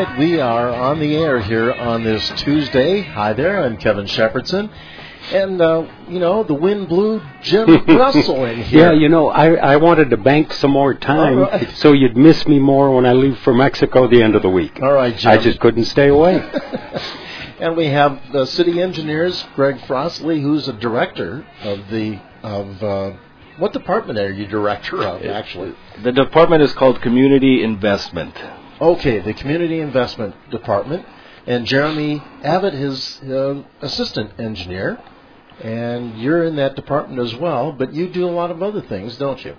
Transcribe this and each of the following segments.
right, we are on the air here on this Tuesday. Hi there, I'm Kevin Shepherdson. And, the wind blew Jim Russell in here. Yeah, I wanted to bank some more time so you'd miss me more when I leave for Mexico the end of the week. All right, Jim. I just couldn't stay away. And we have the city engineers, Greg Frostley, who's a director of what department are you director of, actually? The department is called Community Investment. Okay, the Community Investment Department. And Jeremy Abbott is assistant engineer. And you're in that department as well, but you do a lot of other things, don't you?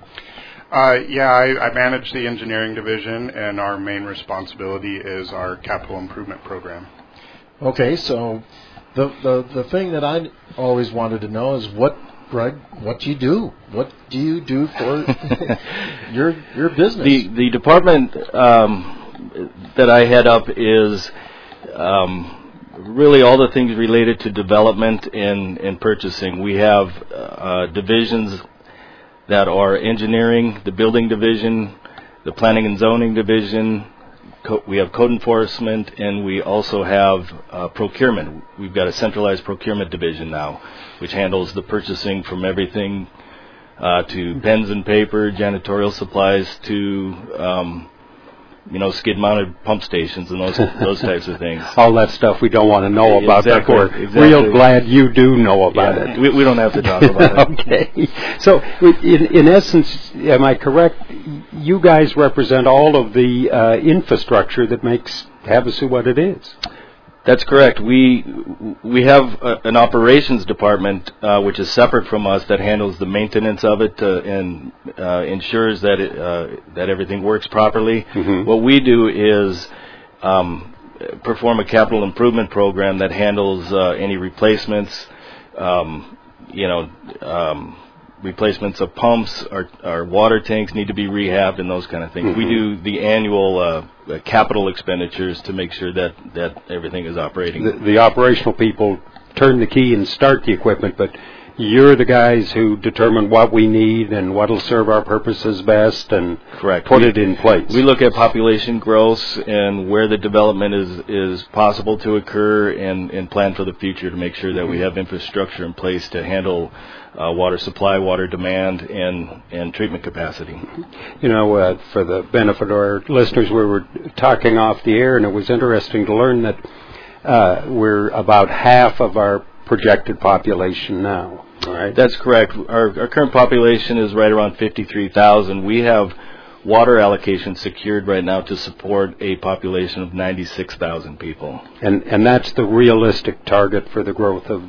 I manage the engineering division, and our main responsibility is our capital improvement program. Okay, so the thing that I always wanted to know is Greg, what do you do? What do you do for your business? The department that I head up is really all the things related to development and purchasing. We have divisions that are engineering, the building division, the planning and zoning division. We have code enforcement, and we also have procurement. We've got a centralized procurement division now, which handles the purchasing from everything to pens and paper, janitorial supplies, to skid-mounted pump stations and those types of things. All that stuff we don't want to know about. Exactly, We're real glad you do know about it. We don't have to talk about it. Okay. So, in essence, am I correct? You guys represent all of the infrastructure that makes Havasu what it is. That's correct. We have an operations department which is separate from us that handles the maintenance of it and ensures that that everything works properly. Mm-hmm. What we do is perform a capital improvement program that handles any replacements, replacements of pumps. Our water tanks need to be rehabbed and those kind of things. Mm-hmm. We do the annual capital expenditures to make sure that everything is operating. The operational people turn the key and start the equipment, but you're the guys who determine what we need and what will serve our purposes best and Correct. Put it in place. We look at population growth and where the development is possible to occur and plan for the future to make sure that we have infrastructure in place to handle water supply, water demand, and treatment capacity. For the benefit of our listeners, we were talking off the air, and it was interesting to learn that we're about half of our projected population now. All right. That's correct. Our current population is right around 53,000. We have water allocation secured right now to support a population of 96,000 people. And that's the realistic target for the growth of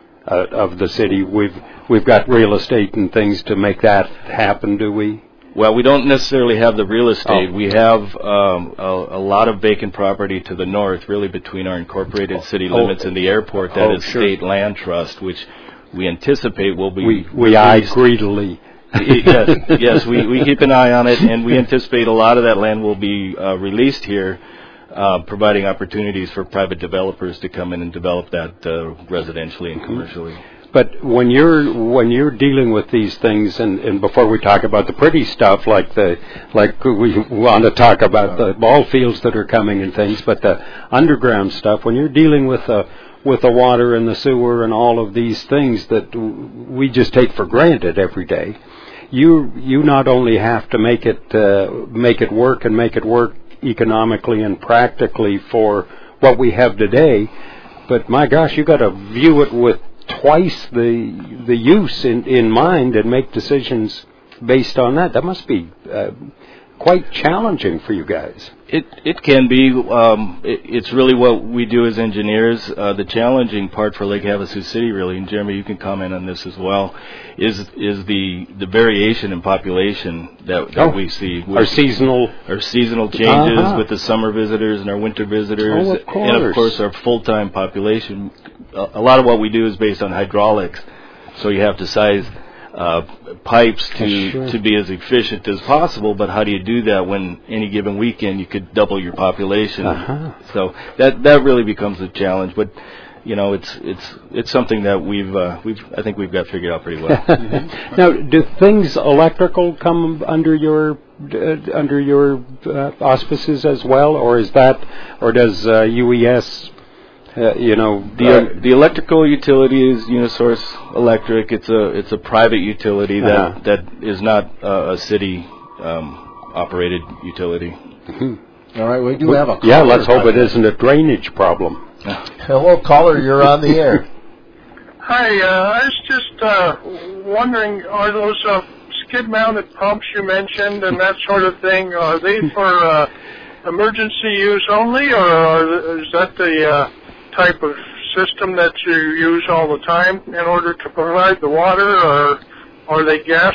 the city. We've got real estate and things to make that happen, do we? Well, we don't necessarily have the real estate. We have a lot of vacant property to the north, really between our incorporated city limits and the airport. That is state land trust, which we anticipate will be. We eye greedily. Yes, we keep an eye on it, and we anticipate a lot of that land will be released here, providing opportunities for private developers to come in and develop that residentially and commercially. But when you're dealing with these things, and before we talk about the pretty stuff, like we want to talk about the ball fields that are coming and things, but the underground stuff, when you're dealing with the water and the sewer and all of these things that we just take for granted every day, you not only have to make it work and make it work economically and practically for what we have today, but my gosh, you got to view it with twice the use in mind and make decisions based on that. That must be quite challenging for you guys. It can be. It's really what we do as engineers. The challenging part for Lake Havasu City, really, and Jeremy, you can comment on this as well, is the variation in population that we see. Our seasonal changes with the summer visitors and our winter visitors, of course. And of course our full-time population. A lot of what we do is based on hydraulics, so you have to size pipes to be as efficient as possible, but how do you do that when any given weekend you could double your population? So that really becomes a challenge. But it's something that I think we've got figured out pretty well. Now, do things electrical come under your auspices as well, or does UES? The electrical utility is Unisource Electric. It's a private utility that is not a city operated utility. Mm-hmm. All right, we do have a caller. Yeah, let's hope it isn't a drainage problem. Hello, caller, you're on the air. Hi, I was just wondering, are those skid-mounted pumps you mentioned and that sort of thing, are they for emergency use only, or is that the type of system that you use all the time in order to provide the water, or are they gas,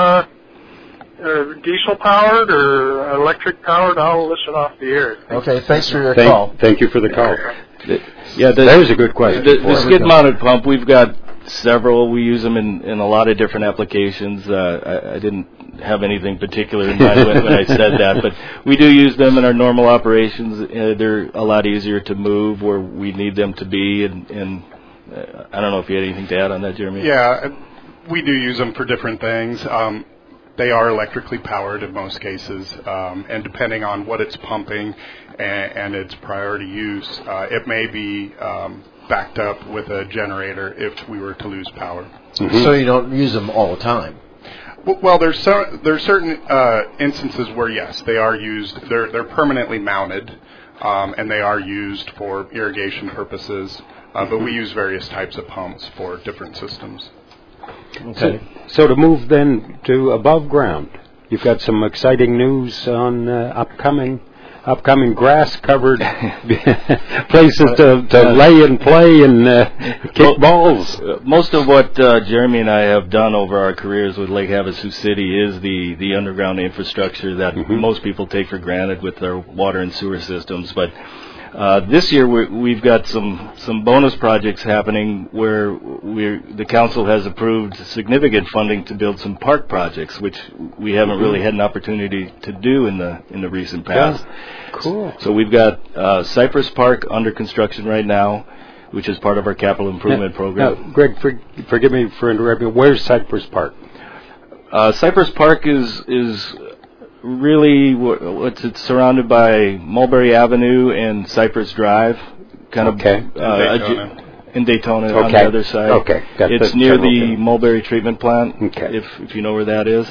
diesel-powered or electric-powered? I'll listen off the air. Okay, thanks for your call. Thank you for the call. There's a good question. The skid-mounted pump, we've got several. We use them in a lot of different applications. I didn't have anything particular in mind when I said that, but we do use them in our normal operations. They're a lot easier to move where we need them to be, and I don't know if you had anything to add on that, Jeremy. Yeah, we do use them for different things. They are electrically powered in most cases, and depending on what it's pumping and its priority use, it may be backed up with a generator if we were to lose power. Mm-hmm. So you don't use them all the time? Well, there's certain instances where, yes, they are used. They're permanently mounted, and they are used for irrigation purposes, but we use various types of pumps for different systems. Okay. So to move then to above ground, you've got some exciting news on upcoming grass-covered places to lay and play and kick balls. Most of what Jeremy and I have done over our careers with Lake Havasu City is the underground infrastructure that most people take for granted with their water and sewer systems, but this year we've got some bonus projects happening where the council has approved significant funding to build some park projects, which we haven't really had an opportunity to do in the recent past. Yeah. Cool. So we've got Cypress Park under construction right now, which is part of our capital improvement program. Now, Greg, forgive me for interrupting. Where's Cypress Park? Cypress Park is really, it's surrounded by Mulberry Avenue and Cypress Drive, kind of in Daytona on the other side. Okay, it's near the Mulberry treatment plant. Okay. If you know where that is.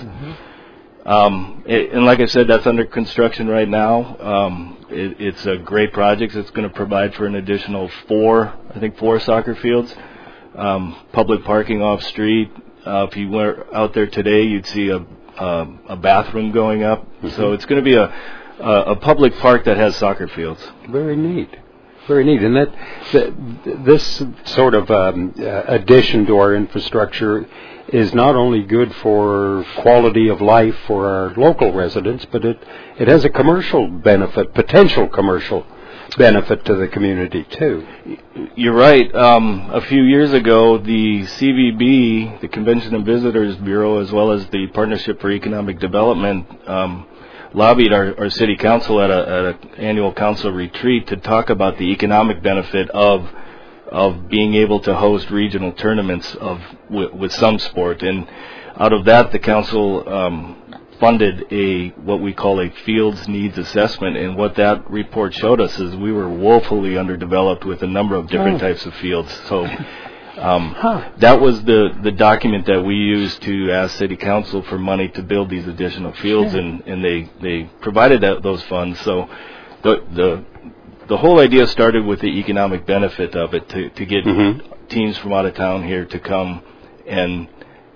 And like I said, that's under construction right now. It's a great project. It's going to provide for an additional four soccer fields, public parking off street. If you were out there today, you'd see a bathroom going up. So it's going to be a public park that has soccer fields. Very neat. Very neat. And this sort of addition to our infrastructure is not only good for quality of life for our local residents, but it has a commercial benefit, potential commercial benefit to the community too. You're right. A few years ago, the CVB, the Convention and Visitors Bureau, as well as the Partnership for Economic Development, lobbied our city council at an annual council retreat to talk about the economic benefit of being able to host regional tournaments with some sport. And out of that, the council funded what we call a fields needs assessment, and what that report showed us is we were woefully underdeveloped with a number of different types of fields. So that was the document that we used to ask City Council for money to build these additional fields, and they provided those funds. So the whole idea started with the economic benefit of it, to get teams from out of town here to come and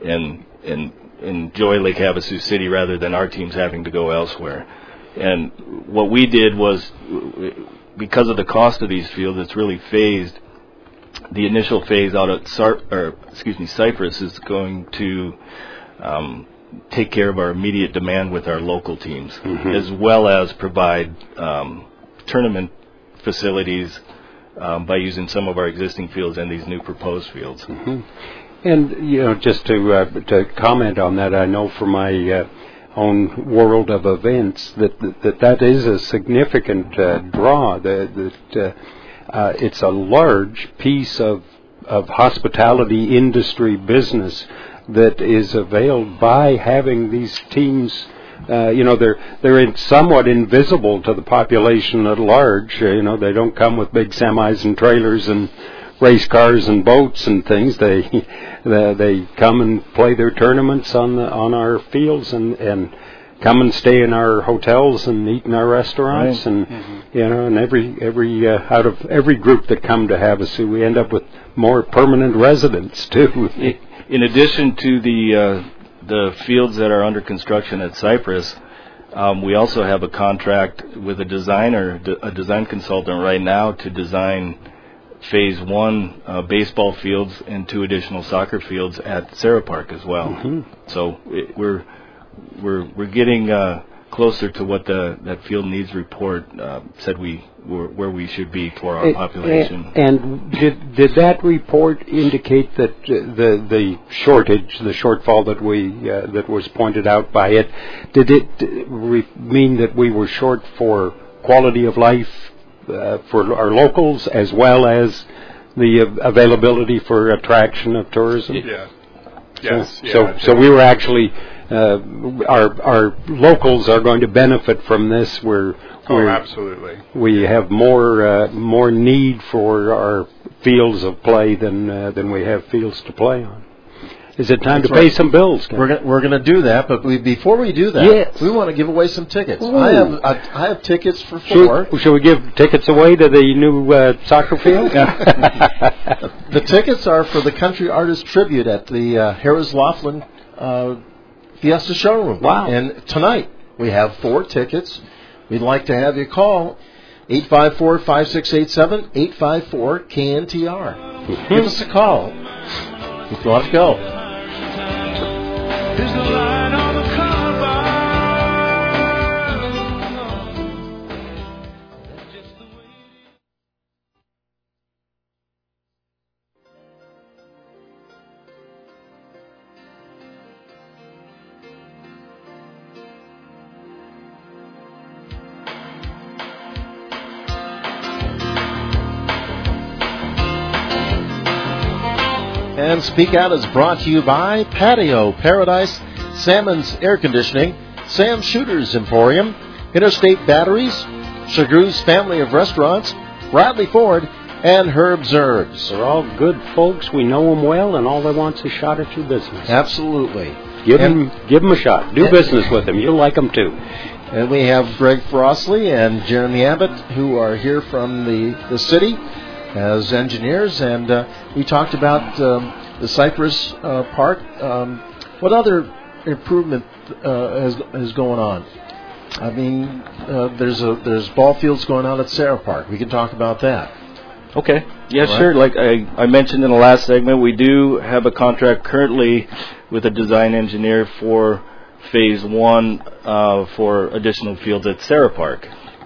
enjoy Lake Havasu City rather than our teams having to go elsewhere. And what we did was, because of the cost of these fields, it's really phased. The initial phase out at Cypress is going to take care of our immediate demand with our local teams, as well as provide tournament facilities by using some of our existing fields and these new proposed fields. And just to comment on that, I know from my own world of events that is a significant draw. That it's a large piece of hospitality industry business that is availed by having these teams. They're somewhat invisible to the population at large. They don't come with big semis and trailers and race cars and boats and things. They come and play their tournaments on our fields and come and stay in our hotels and eat in our restaurants. Right. And every out of every group that come to Havasu, we end up with more permanent residents too. In addition to the fields that are under construction at Cypress, we also have a contract with a design consultant right now to design Phase 1 baseball fields and 2 additional soccer fields at Sarah Park as well. Mm-hmm. So we're getting closer to what that field needs report said where we should be for our population. And did that report indicate that the shortfall that was pointed out by it, did it mean that we were short for quality of life for our locals as well as the availability for attraction of tourism? Yeah. Yes. So we were actually our locals are going to benefit from this. Absolutely. We have more need for our fields of play than we have fields to play on. Is it time to pay some bills? We're going to do that, but before we do that, we want to give away some tickets. I have tickets for 4. Should we give tickets away to the new soccer field? The tickets are for the Country Artist Tribute at the Harris Laughlin Fiesta Showroom. Wow. And tonight we have 4 tickets. We'd like to have you call 854-5687, 854-KNTR. Mm-hmm. Give us a call if you want to go. And Speak Out is brought to you by Patio Paradise, Salmon's Air Conditioning, Sam Shooter's Emporium, Interstate Batteries, Chagru's Family of Restaurants, Bradley Ford, and Herb's Herbs. They're all good folks. We know them well, and all they want is a shot at your business. Absolutely. Give them a shot. Do business with them. You'll like them, too. And we have Greg Frostley and Jeremy Abbott, who are here from the city as engineers, and we talked about the Cypress Park. What other improvement is going on? I mean, there's ball fields going on at Sarah Park. We can talk about that. Okay. Yeah, right. Sure. Like I mentioned in the last segment, we do have a contract currently with a design engineer for Phase 1 for additional fields at Sarah Park.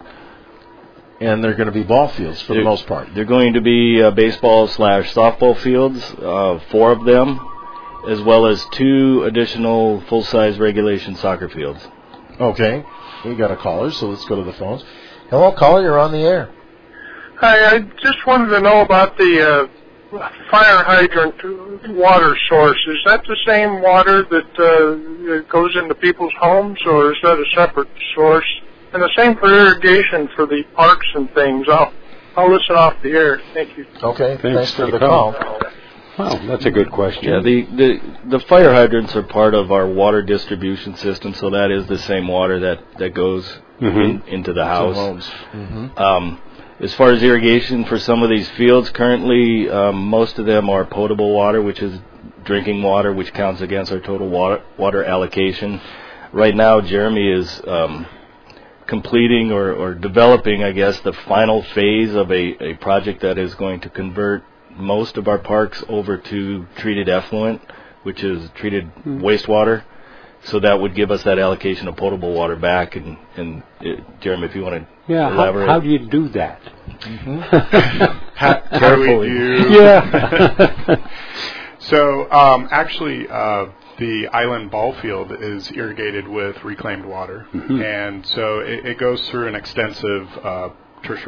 And they're going to be ball fields for the most part. They're going to be baseball/softball fields, 4 of them, as well as 2 additional full-size regulation soccer fields. Okay. We got a caller, so let's go to the phones. Hello, caller. You're on the air. Hi. I just wanted to know about the fire hydrant water source. Is that the same water that goes into people's homes, or is that a separate source? And the same for irrigation for the parks and things. I'll listen off the air. Thank you. Okay. Thanks for the call. Well, that's a good question. Yeah, the fire hydrants are part of our water distribution system, so that is the same water that goes into the house. Mm-hmm. As far as irrigation for some of these fields, currently most of them are potable water, which is drinking water, which counts against our total water allocation. Right now, Jeremy is completing or developing, I guess, the final phase of a project that is going to convert most of our parks over to treated effluent, which is treated wastewater. So that would give us that allocation of potable water back. And Jeremy, if you want to elaborate. How do you do that? Mm-hmm. How do we do? Yeah. So actually, the island ball field is irrigated with reclaimed water, and so it goes through an extensive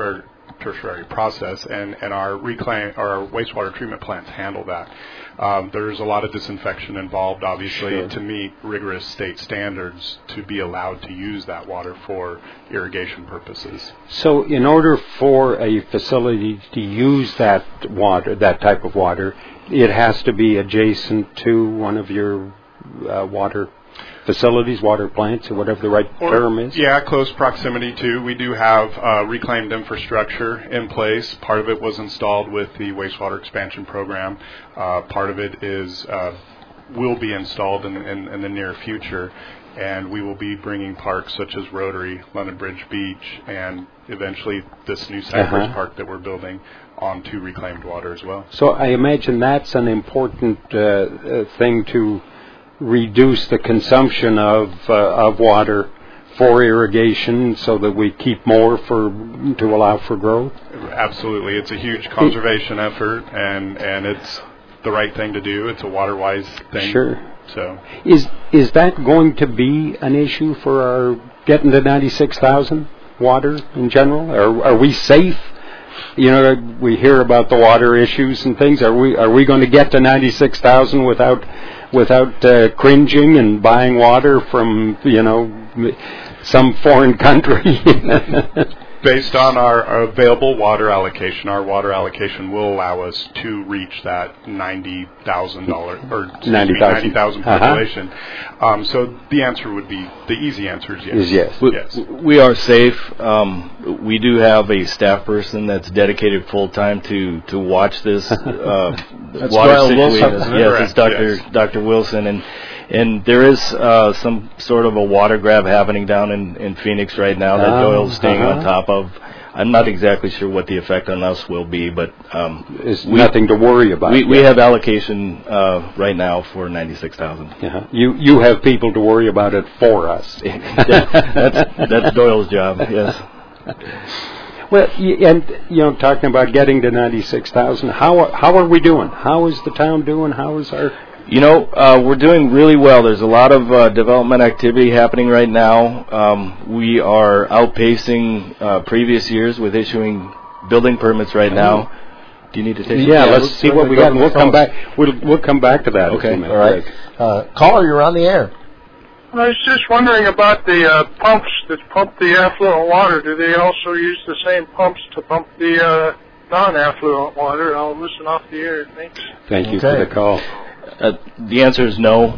tertiary process, and our wastewater treatment plants handle that. There's a lot of disinfection involved, obviously, to meet rigorous state standards to be allowed to use that water for irrigation purposes. So in order for a facility to use that water, that type of water, it has to be adjacent to one of your water facilities, water plants, or whatever the right term is? Yeah, close proximity to. We do have reclaimed infrastructure in place. Part of it was installed with the wastewater expansion program. Part of it will be installed in the near future. And we will be bringing parks such as Rotary, London Bridge Beach, and eventually this new Cypress Park that we're building onto reclaimed water as well. So I imagine that's an important thing to reduce the consumption of water for irrigation, so that we keep more to allow for growth. Absolutely, it's a huge conservation effort, and it's the right thing to do. It's a water-wise thing. Sure. So, is that going to be an issue for our getting to 96,000 water in general? Are we safe? You know, we hear about the water issues and things. Are we going to get to 96,000 without cringing and buying water from, you know, some foreign country? based on our available water allocation, our water allocation will allow us to reach that 90,000 population. So the answer would be, the easy answer is yes. Yes. We are safe. We do have a staff person that's dedicated full time to watch this water situation. Yes, it's Dr. Wilson, and there is some sort of a water grab happening down in Phoenix right now that Doyle's staying on top of. I'm not exactly sure what the effect on us will be, but it's nothing to worry about. We have allocation right now for 96,000. You have people to worry about it for us. That's Doyle's job. Yes. Well, and talking about getting to 96,000, how are we doing? How is the town doing? How is our... we're doing really well. There's a lot of development activity happening right now. We are outpacing previous years with issuing building permits right now. Do you need to take? Yeah, let's see what we got. We'll come back. We'll come back to that. Okay. All right. Caller, you're on the air. I was just wondering about the pumps that pump the affluent water. Do they also use the same pumps to pump the non-affluent water? I'll listen off the air. Thanks. Thank you for the call. The answer is no.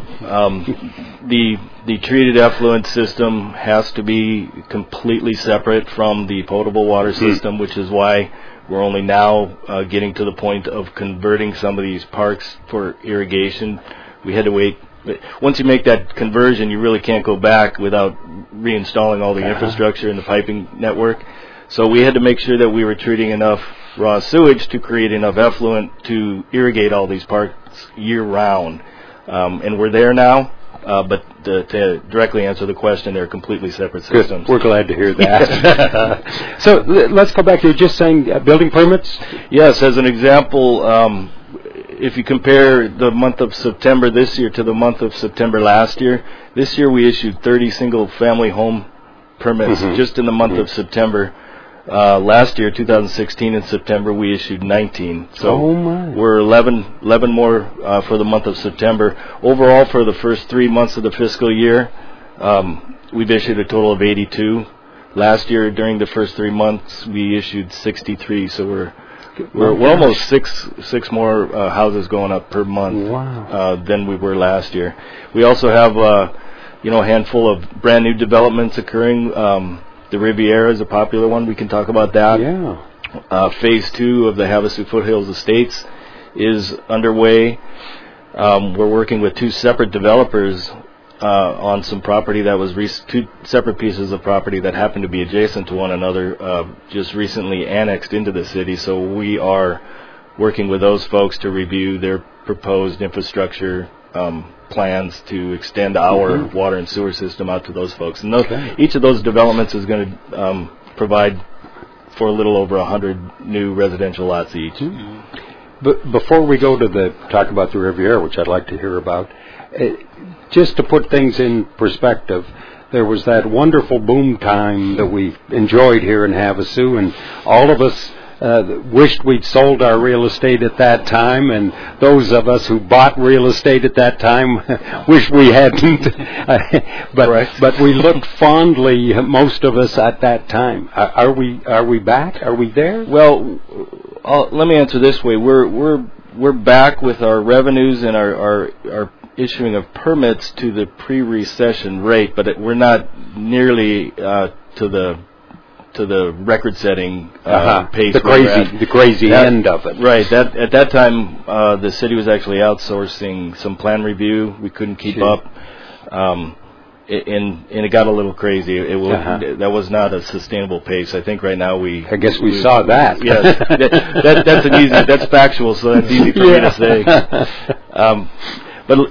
The treated effluent system has to be completely separate from the potable water system, which is why we're only now getting to the point of converting some of these parks for irrigation. We had to wait. Once you make that conversion, you really can't go back without reinstalling all the infrastructure and the piping network. So we had to make sure that we were treating enough raw sewage to create enough effluent to irrigate all these parks year-round. And we're there now, but to directly answer the question, they're completely separate systems. Good. We're glad to hear that. So let's go back to just saying building permits? Yes, as an example, if you compare the month of September this year to the month of September last year, this year we issued 30 single-family home permits just in the month of September. Last year, 2016, in September, we issued 19. So we're 11 more for the month of September. Overall, for the first 3 months of the fiscal year, we've issued a total of 82. Last year, during the first 3 months, we issued 63. So we're almost six more houses going up per month than we were last year. We also have a handful of brand new developments occurring. The Riviera is a popular one. We can talk about that. Yeah. Phase 2 of the Havasu Foothills Estates is underway. We're working with 2 separate developers on some property that was 2 separate pieces of property that happen to be adjacent to one another, just recently annexed into the city. So we are working with those folks to review their proposed infrastructure plans to extend our water and sewer system out to those folks. And each of those developments is going to provide for a little over 100 new residential lots each. But before we go to talk about the Riviera, which I'd like to hear about, just to put things in perspective, there was that wonderful boom time that we enjoyed here in Havasu, and all of us wished we'd sold our real estate at that time, and those of us who bought real estate at that time wish we hadn't. But we looked fondly, most of us, at that time. Are we back? Are we there? Well, let me answer this way. We're back with our revenues and our issuing of permits to the pre-recession rate, but we're not nearly to the record-setting pace. The crazy end of it. Right. At that time, the city was actually outsourcing some plan review. We couldn't keep up, and it got a little crazy. That was not a sustainable pace. I think right now I guess we saw that. Yes, that's factual, so that's easy for me to say. But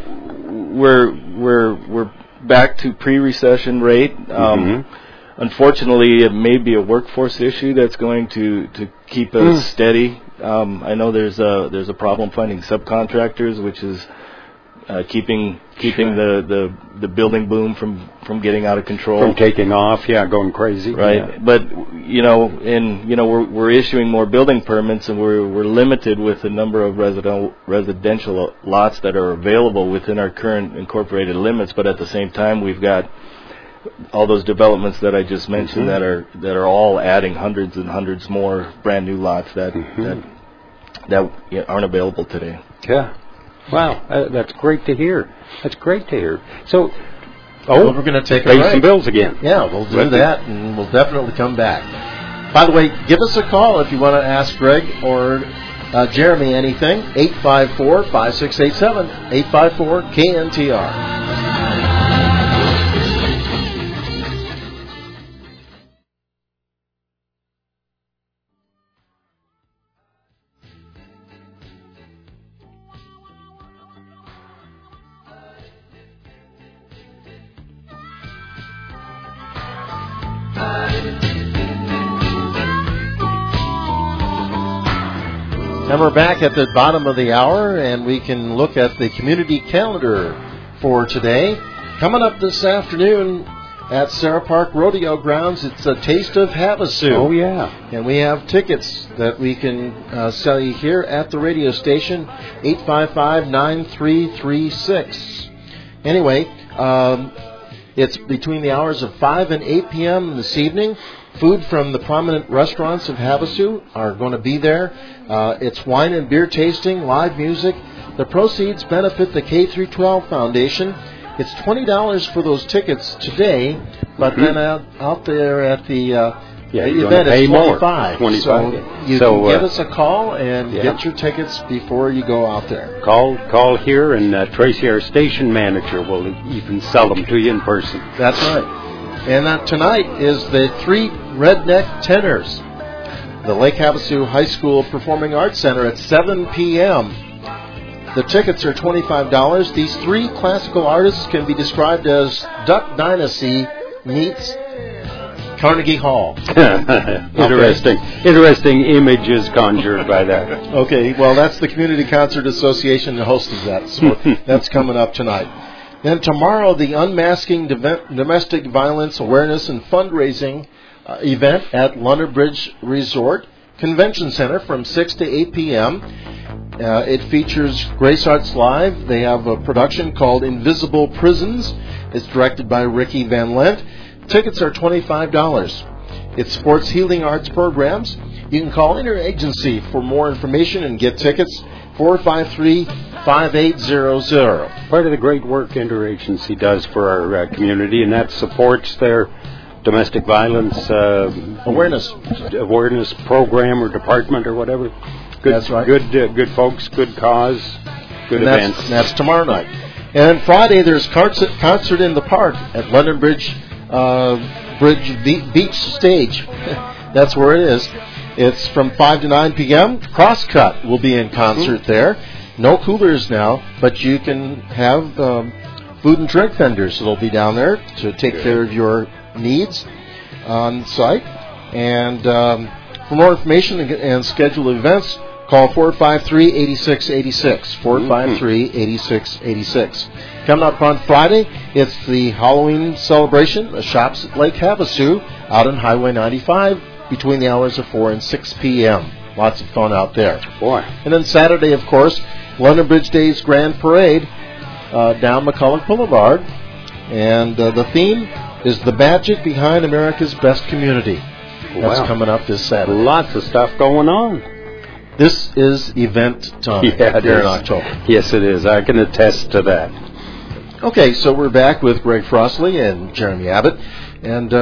we're back to pre-recession rate. Unfortunately, it may be a workforce issue that's going to keep us steady. I know there's a problem finding subcontractors, which is keeping the building boom from getting out of control, from taking off, going crazy. Right, yeah. But we're issuing more building permits, and we're limited with the number of residential lots that are available within our current incorporated limits. But at the same time, we've got all those developments that I just mentioned that are all adding hundreds and hundreds more brand new lots that aren't available today. Yeah. Wow, that's great to hear. So, we're going to take a pay break. some bills again. Yeah, we'll do that, and we'll definitely come back. By the way, give us a call if you want to ask Greg or Jeremy anything. 854-5687, 854-KNTR. And we're back at the bottom of the hour, and we can look at the community calendar for today. Coming up this afternoon at Sarah Park Rodeo Grounds, it's a Taste of Havasu. Oh, yeah. And we have tickets that we can sell you here at the radio station, 855-9336. Anyway, it's between the hours of 5 and 8 p.m. this evening. Food from the prominent restaurants of Havasu are going to be there. It's wine and beer tasting, live music. The proceeds benefit the K-12 Foundation. It's $20 for those tickets today, but then out there at the event it's $25. So you can give us a call and get your tickets before you go out there. Call here, and Tracy, our station manager, will even sell them to you in person. That's right. And tonight is the Three Redneck Tenors, the Lake Havasu High School Performing Arts Center at 7 p.m. The tickets are $25. These three classical artists can be described as Duck Dynasty meets Carnegie Hall. Interesting images conjured by that. Okay, well, that's the Community Concert Association that hosts that, so that's coming up tonight. Then tomorrow, the Unmasking Domestic Violence Awareness and Fundraising event at London Bridge Resort Convention Center from 6 to 8 p.m. It features Grace Arts Live. They have a production called Invisible Prisons. It's directed by Ricky Van Lent. Tickets are $25. It supports healing arts programs. You can call Interagency for more information and get tickets. 453-5800. Part of the great work Interagency does for our community, and that supports their domestic violence awareness program or department or whatever. Good, that's right. Good folks, good cause, good events. That's tomorrow night. And Friday there's concert in the park at London Bridge Beach Stage. That's where it is. It's from 5 to 9 p.m. Crosscut will be in concert there. No coolers now, but you can have food and drink vendors that'll be down there to take care of your needs on site. And for more information and schedule events, Call 453-8686, 453-8686. Coming up on Friday, it's the Halloween celebration, the Shops at Lake Havasu, out on Highway 95, between the hours of 4 and 6 p.m. Lots of fun out there. Boy. And then Saturday, of course, London Bridge Days Grand Parade down McCulloch Boulevard. And the theme is the magic behind America's best community. That's coming up this Saturday. Lots of stuff going on. This is event time here in October. Yes, it is. I can attest to that. Okay, so we're back with Greg Frostley and Jeremy Abbott. And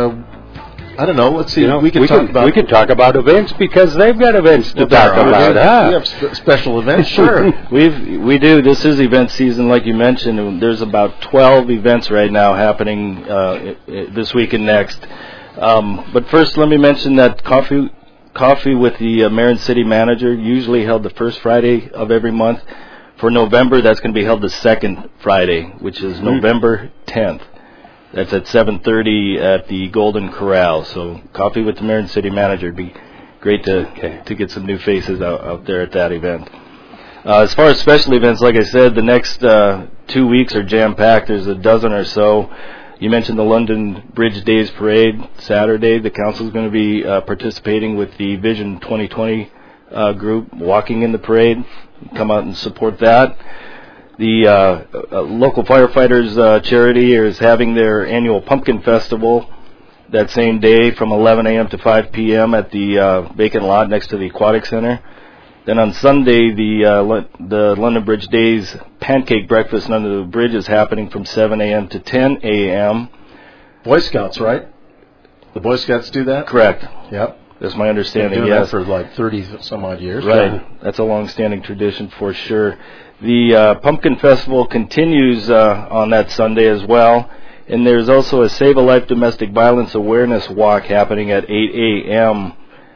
I don't know, let's see. We could talk about events because they've got events to talk about. We have special events, sure. We do. This is event season, like you mentioned. And there's about 12 events right now happening this week and next. But first, let me mention that Coffee with the Mayor and City Manager, usually held the first Friday of every month. For November, that's going to be held the second Friday, which is November 10th. That's at 7:30 at the Golden Corral. So Coffee with the Mayor and City Manager would be great to get some new faces out there at that event. As far as special events, like I said, the next 2 weeks are jam-packed. There's a dozen or so. You mentioned the London Bridge Days Parade Saturday. The council is going to be participating with the Vision 2020 group, walking in the parade. Come out and support that. The local firefighters charity is having their annual Pumpkin Festival that same day from 11 a.m. to 5 p.m. at the vacant lot next to the Aquatic Center. Then on Sunday, the London Bridge Days Pancake Breakfast under the bridge is happening from 7 a.m. to 10 a.m. Boy Scouts, right? The Boy Scouts do that? Correct. Yep. That's my understanding, They've been doing yes. that for like 30-some-odd years. Right. Yeah. That's a long-standing tradition for sure. The Pumpkin Festival continues on that Sunday as well. And there's also a Save a Life Domestic Violence Awareness Walk happening at 8 a.m.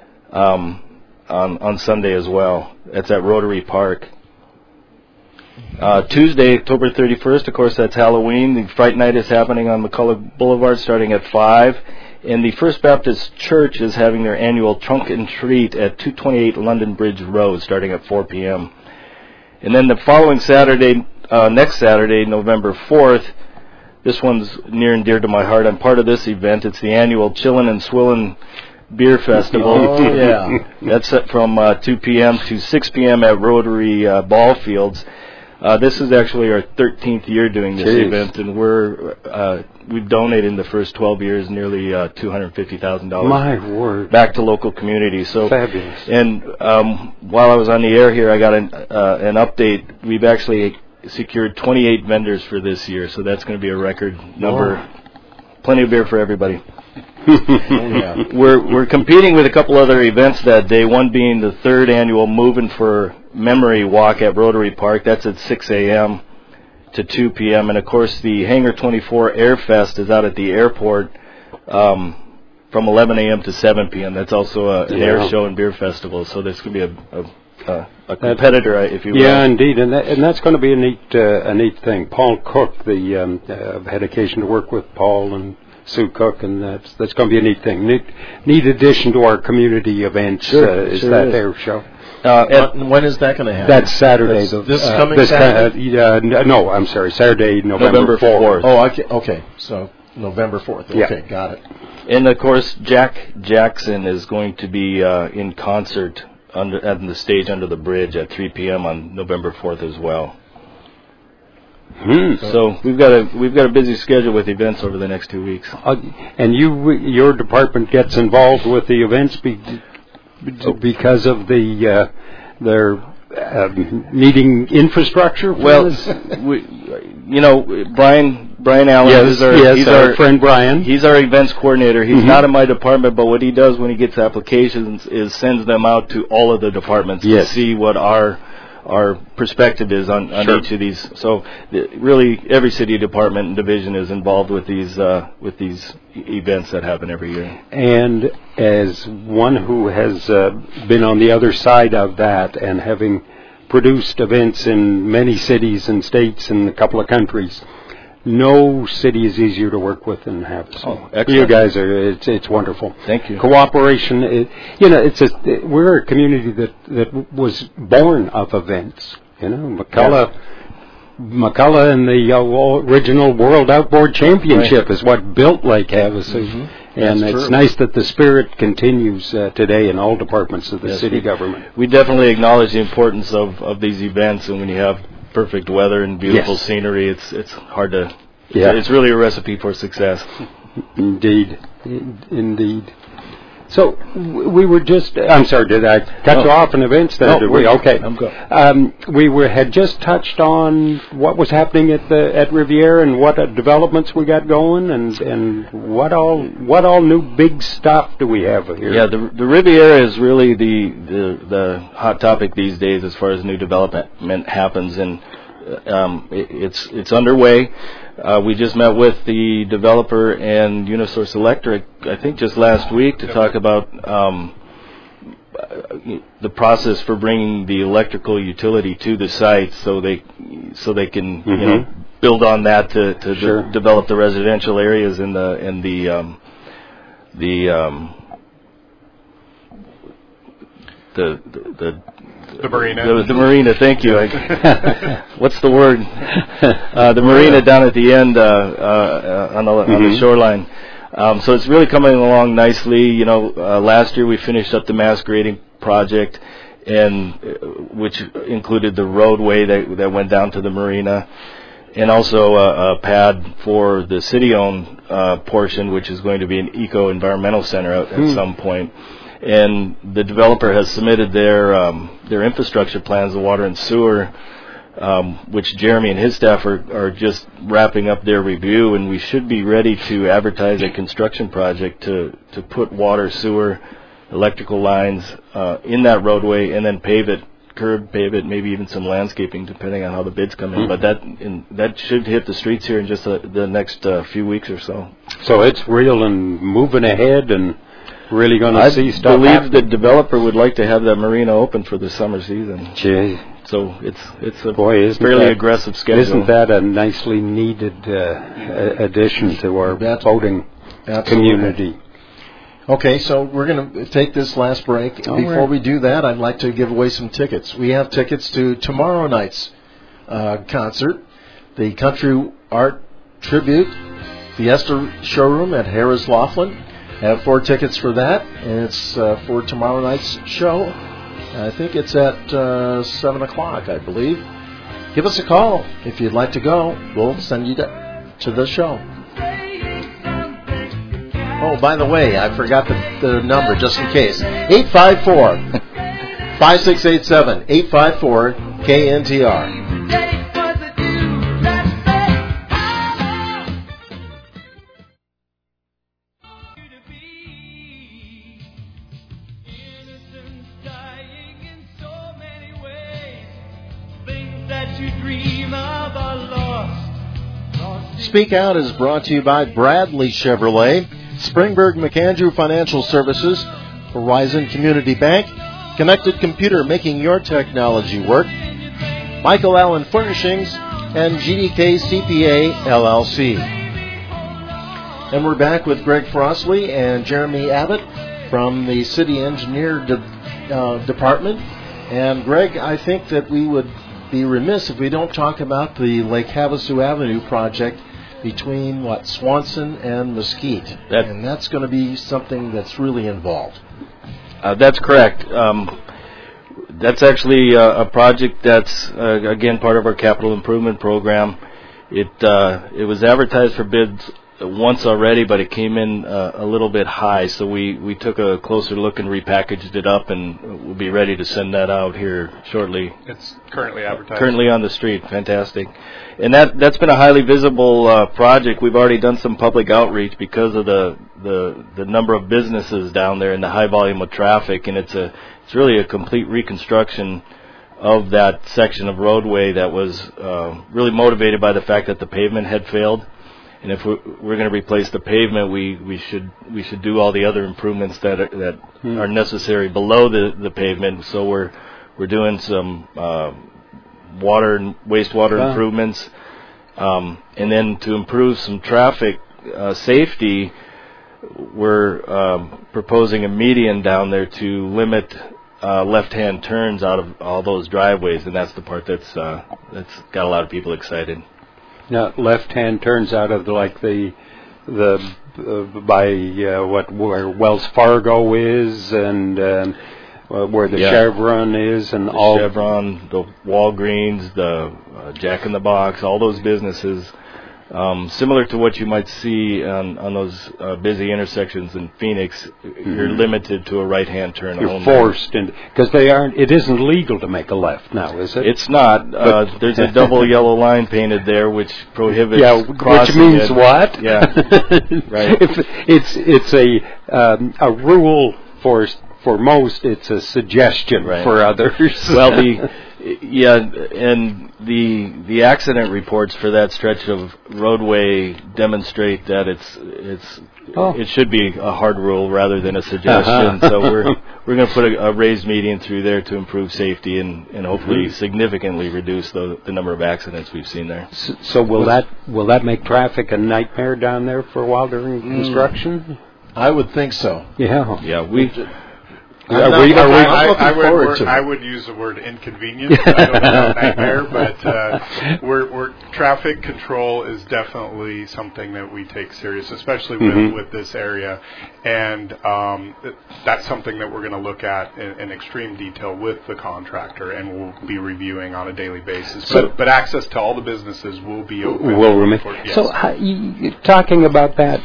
On Sunday as well. That's at Rotary Park. Tuesday, October 31st, of course, that's Halloween. The Fright Night is happening on McCulloch Boulevard starting at 5. And the First Baptist Church is having their annual Trunk and Treat at 228 London Bridge Road starting at 4 p.m. And then the following Saturday, next Saturday, November 4th, this one's near and dear to my heart. I'm part of this event. It's the annual Chillin' and Swillin' Beer Festival. Oh, yeah. That's set from 2 p.m. to 6 p.m. at Rotary Ball Fields. This is actually our 13th year doing this event, and we've donated in the first 12 years nearly $250,000. My word! Back to local communities. So fabulous. And while I was on the air here, I got an update. We've actually secured 28 vendors for this year, so that's going to be a record number. Oh. Plenty of beer for everybody. Yeah. We're competing with a couple other events that day, one being the third annual Moving for Memory Walk at Rotary Park. That's at 6 a.m. to 2 p.m. And, of course, the Hangar 24 Air Fest is out at the airport from 11 a.m. to 7 p.m. That's also an air show and beer festival, so there's going to be a competitor, if you will. Yeah, indeed, and that's going to be a neat thing. Paul Cook, I've had occasion to work with Paul and Sue Cook, and that's going to be a neat thing. Neat addition to our community events. Is that air show? When is that going to happen? That's Saturday. This coming Saturday? No, I'm sorry. Saturday, November 4th. Oh, okay. So November 4th. Okay, got it. And, of course, Jack Jackson is going to be in concert on the stage under the bridge at 3 p.m. on November 4th as well. So we've got a busy schedule with events over the next 2 weeks. And your department gets involved with the events because of their needing infrastructure. Well, Brian Allen is our friend Brian. He's our events coordinator. He's not in my department, but what he does when he gets applications is sends them out to all of the departments to see what our perspective is on each of these. So really every city department and division is involved with these events that happen every year. And as one who has been on the other side of that and having produced events in many cities and states and a couple of countries, no city is easier to work with than Havasu. Oh, excellent. You guys are, it's wonderful. Thank you. Cooperation, we're a community that was born of events. McCullough and the original World Outboard Championship is what built Lake Havasu. Mm-hmm. And That's it's true. nice that the spirit continues today in all departments of the city government. We definitely acknowledge the importance of these events, and when you have perfect weather and beautiful scenery, it's hard to. Yeah. It's really a recipe for success. Indeed. So we were just. I'm sorry. Did I cut you off in events? There? No, Did we? Okay. I'm good. Had just touched on what was happening at Riviera and what developments we got going, and what all new big stuff do we have here? Yeah, the Riviera is really the hot topic these days as far as new development happens, and it's underway. We just met with the developer and Unisource Electric, I think just last week, to talk about the process for bringing the electrical utility to the site, so they can build on that to develop the residential areas in the marina. The marina, thank you. What's the word? The marina down at the end on the shoreline. So it's really coming along nicely. Last year we finished up the mass grading project, and which included the roadway that went down to the marina, and also a pad for the city-owned portion, which is going to be an eco-environmental center at some point. And the developer has submitted their infrastructure plans, the water and sewer, which Jeremy and his staff are just wrapping up their review, and we should be ready to advertise a construction project to put water, sewer, electrical lines in that roadway, and then pave it, maybe even some landscaping, depending on how the bids come in. But that should hit the streets here in just the next few weeks or so. So it's real and moving ahead and really going to see stuff. I believe happen. the developer would like to have that marina open for the summer season. Gee. So it's a fairly aggressive schedule. Isn't that a nicely needed addition to our boating community? Okay, so we're going to take this last break. Before we do that, I'd like to give away some tickets. We have tickets to tomorrow night's concert, the Country Art Tribute Fiesta Showroom at Harris Laughlin. I have 4 tickets for that, and it's for tomorrow night's show. I think it's at 7 o'clock, I believe. Give us a call if you'd like to go. We'll send you to the show. Oh, by the way, I forgot the number just in case. 854-5687. 854-KNTR. Speak Out is brought to you by Bradley Chevrolet, Springburg McAndrew Financial Services, Horizon Community Bank, Connected Computer making your technology work, Michael Allen Furnishings, and GDK CPA LLC. And we're back with Greg Frostley and Jeremy Abbott from the City Engineer Department. And Greg, I think that we would be remiss if we don't talk about the Lake Havasu Avenue project between Swanson and Mesquite, and that's going to be something that's really involved. That's correct. That's actually a project that's again part of our capital improvement program. It was advertised for bids once already, but it came in a little bit high, so we took a closer look and repackaged it up, and we'll be ready to send that out here shortly. It's currently advertised. Currently on the street. Fantastic. And that's been a highly visible project. We've already done some public outreach because of the number of businesses down there and the high volume of traffic, and it's really a complete reconstruction of that section of roadway that was really motivated by the fact that the pavement had failed. And if we're going to replace the pavement, we should do all the other improvements that are necessary below the pavement. So we're doing some water and wastewater improvements, And then to improve some traffic safety, we're proposing a median down there to limit left-hand turns out of all those driveways, and that's the part that's got a lot of people excited. Now, left-hand turns out of where Wells Fargo is and where the Chevron is, and all Chevron, the Walgreens, the Jack in the Box, all those businesses. Similar to what you might see on those busy intersections in Phoenix, you're limited to a right-hand turn only. You're forced, because it isn't legal to make a left now, is it? It's not. There's a double yellow line painted there, which prohibits crossing. Which means what? Yeah, right. It's a rule for most. It's a suggestion for others. Well, and the accident reports for that stretch of roadway demonstrate that it should be a hard rule rather than a suggestion. So we're going to put a raised median through there to improve safety and hopefully significantly reduce the number of accidents we've seen there. So will that make traffic a nightmare down there for a while during construction? I would think so. Yeah. Yeah, I would use the word inconvenience. I don't know nightmare, but we're traffic control is definitely something that we take serious, especially with this area, and that's something that we're going to look at in extreme detail with the contractor, and we'll be reviewing on a daily basis. But access to all the businesses will be open. Will remain. Yes. So, talking about that,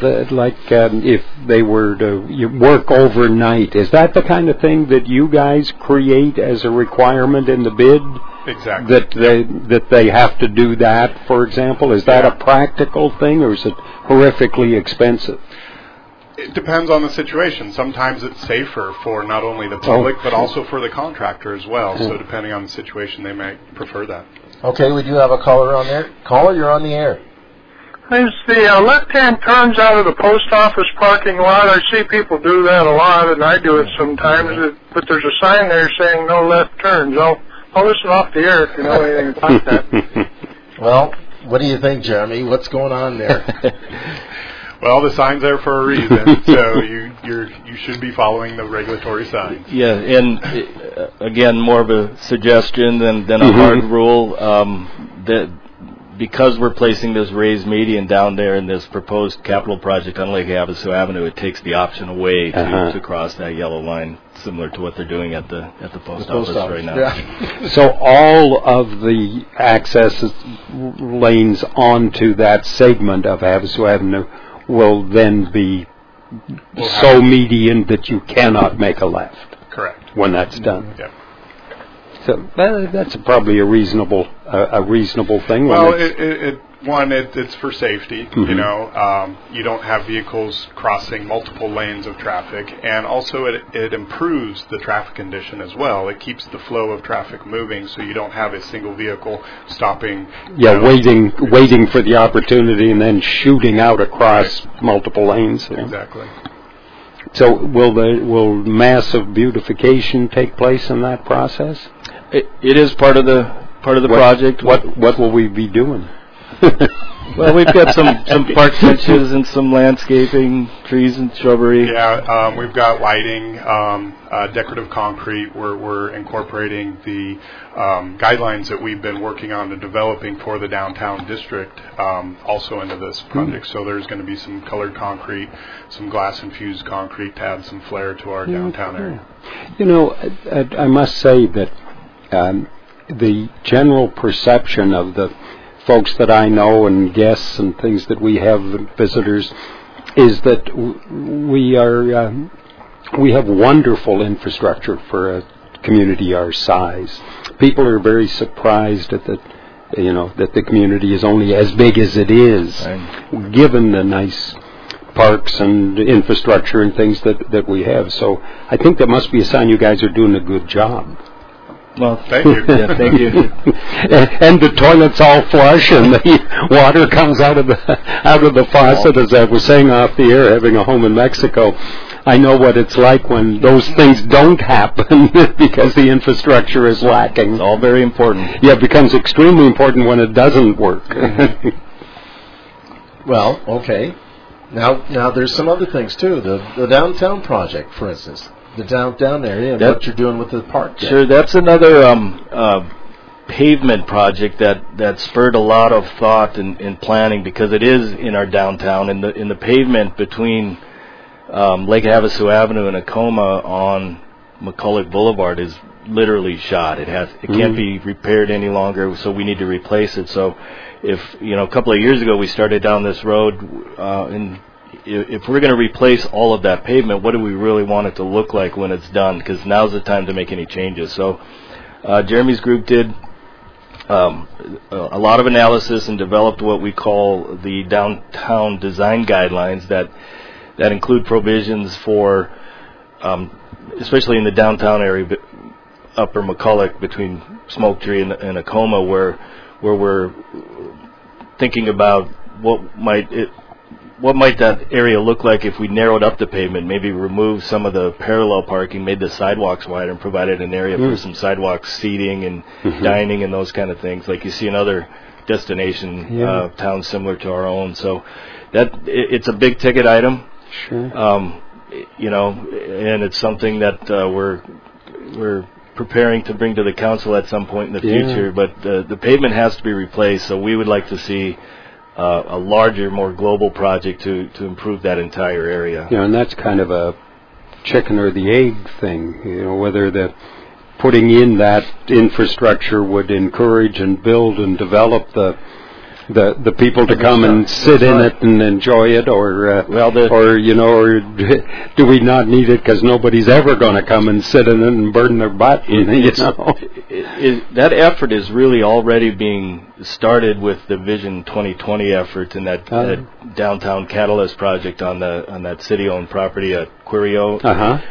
if they were to work overnight, is that the kind of thing that you guys create as a requirement in the bid? Exactly. That they have to do that, for example? Is that a practical thing, or is it horrifically expensive? It depends on the situation. Sometimes it's safer for not only the public, but also for the contractor as well. So depending on the situation, they might prefer that. Okay, we do have a caller on there. Caller, you're on the air. There's the left-hand turns out of the post office parking lot. I see people do that a lot, and I do it sometimes. But there's a sign there saying no left turns. I'll listen off the air if you know anything about that. Well, what do you think, Jeremy? What's going on there? Well, the sign's there for a reason, so you should be following the regulatory signs. Yeah, and again, more of a suggestion than a hard rule. That because we're placing this raised median down there in this proposed capital project on Lake Havasu Avenue, it takes the option away to cross that yellow line, similar to what they're doing at the post office right now. Yeah. So all of the access lanes onto that segment of Havasu Avenue will then be so median that you cannot make a left. Correct. When that's done. Yeah. So that's probably a reasonable thing. Well, it's for safety. You know, you don't have vehicles crossing multiple lanes of traffic, and also it improves the traffic condition as well. It keeps the flow of traffic moving, so you don't have a single vehicle stopping. Waiting for the opportunity and then shooting out across multiple lanes. Exactly. So will massive beautification take place in that process? It is part of the project. What will we be doing? Well, we've got some park benches and some landscaping, trees and shrubbery. Yeah, we've got lighting, decorative concrete. We're incorporating the guidelines that we've been working on and developing for the downtown district also into this project. So there's going to be some colored concrete, some glass-infused concrete to add some flair to our downtown area. You know, I must say that the general perception of the folks that I know and guests and things that we have, visitors, is that we have wonderful infrastructure for a community our size. People are very surprised at that the community is only as big as it is, given the nice parks and infrastructure and things that we have. So I think that must be a sign you guys are doing a good job. Well, thank you. Yeah, thank you. And the toilet's all flush, and the water comes out of the faucet, as I was saying off the air, having a home in Mexico. I know what it's like when those things don't happen because the infrastructure is lacking. It's all very important. Yeah, it becomes extremely important when it doesn't work. Well, okay. Now there's some other things too. The downtown project, for instance, the downtown area, and what you're doing with the park. Sure, that's another pavement project that spurred a lot of thought and planning, because it is in our downtown, and in the pavement between Lake Havasu Avenue and Acoma on McCulloch Boulevard is literally shot. It can't be repaired any longer, so we need to replace it. So if a couple of years ago we started down this road, and if we're going to replace all of that pavement, what do we really want it to look like when it's done? Because now's the time to make any changes. So Jeremy's group did a lot of analysis and developed what we call the downtown design guidelines that include provisions for, especially in the downtown area, Upper McCulloch between Smoke Tree and Acoma, where we're thinking about what might that area look like if we narrowed up the pavement, maybe remove some of the parallel parking, made the sidewalks wider, and provided an area for some sidewalk seating and dining and those kind of things, like you see in other destination towns similar to our own. So it's a big ticket item. Sure. And it's something that we're preparing to bring to the council at some point in the future. But the pavement has to be replaced, so we would like to see a larger, more global project to improve that entire area. Yeah, and that's kind of a chicken or the egg thing, whether the putting in that infrastructure would encourage and build and develop the people to come and sit in it and enjoy it, or do we not need it because nobody's ever going to come and sit in it and burn their butt? That effort is really already being started with the Vision 2020 effort and that downtown catalyst project on that city-owned property at Quirio.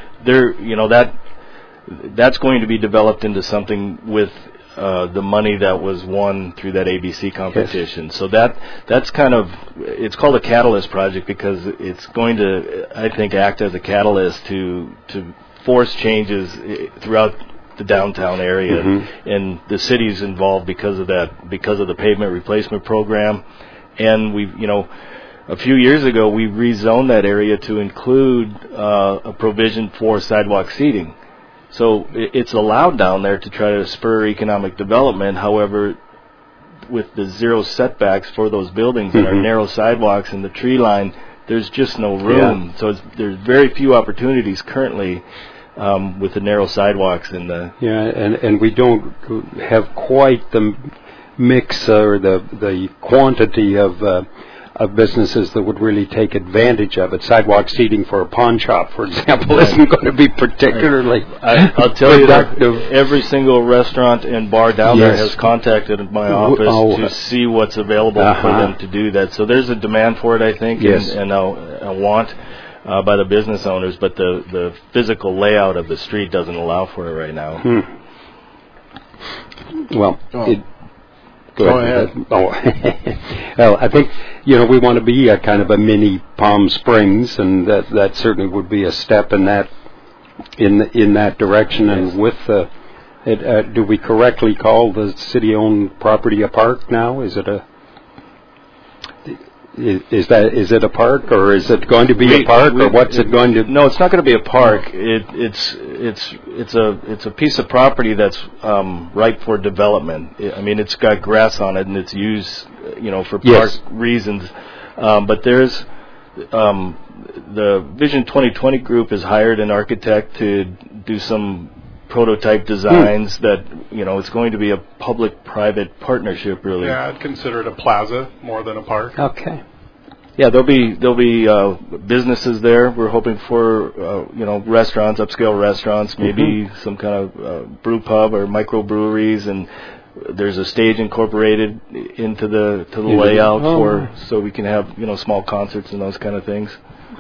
That's going to be developed into something with the money that was won through that ABC competition. Yes. So that's kind of, it's called a catalyst project because it's going to, I think, act as a catalyst to force changes throughout the downtown area, and the city's involved because of the pavement replacement program. And a few years ago we rezoned that area to include a provision for sidewalk seating. So it's allowed down there to try to spur economic development. However, with the zero setbacks for those buildings and our narrow sidewalks and the tree line, there's just no room. So there's very few opportunities currently with the narrow sidewalks and the and we don't have quite the mix or the quantity of businesses that would really take advantage of it. Sidewalk seating for a pawn shop, for example, isn't going to be particularly I'll tell productive. You that every single restaurant and bar down there has contacted my office to see what's available for them to do that. So there's a demand for it, I think, and a want by the business owners, but the physical layout of the street doesn't allow for it right now. Well, Go ahead. Well, I think we want to be a kind of a mini Palm Springs, and that certainly would be a step in that direction. Yes. And with do we correctly call the city-owned property a park now? Is it a Is it a park, or is it going to be a park, or what's it going to? No, it's not going to be a park. It's a piece of property that's ripe for development. I mean, it's got grass on it, and it's used, for park reasons. But there's the Vision 2020 group has hired an architect to do some prototype designs that it's going to be a public-private partnership, really. Yeah, I'd consider it a plaza more than a park. Okay. Yeah, there'll be businesses there. We're hoping for restaurants, upscale restaurants, maybe some kind of brew pub or microbreweries, and there's a stage incorporated into the layout so we can have small concerts and those kind of things.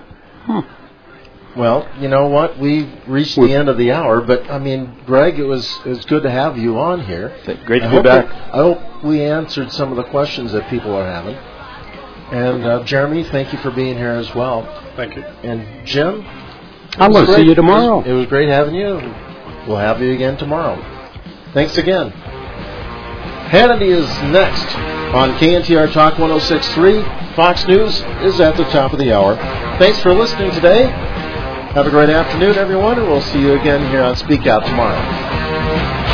Well, you know what? We've reached the end of the hour, but I mean, Greg, it was good to have you on here. Great to be back. I hope we answered some of the questions that people are having. And Jeremy, thank you for being here as well. Thank you. And Jim, I'm going to see you tomorrow. It was great having you. We'll have you again tomorrow. Thanks again. Hannity is next on KNTR Talk 106.3. Fox News is at the top of the hour. Thanks for listening today. Have a great afternoon, everyone, and we'll see you again here on Speak Out tomorrow.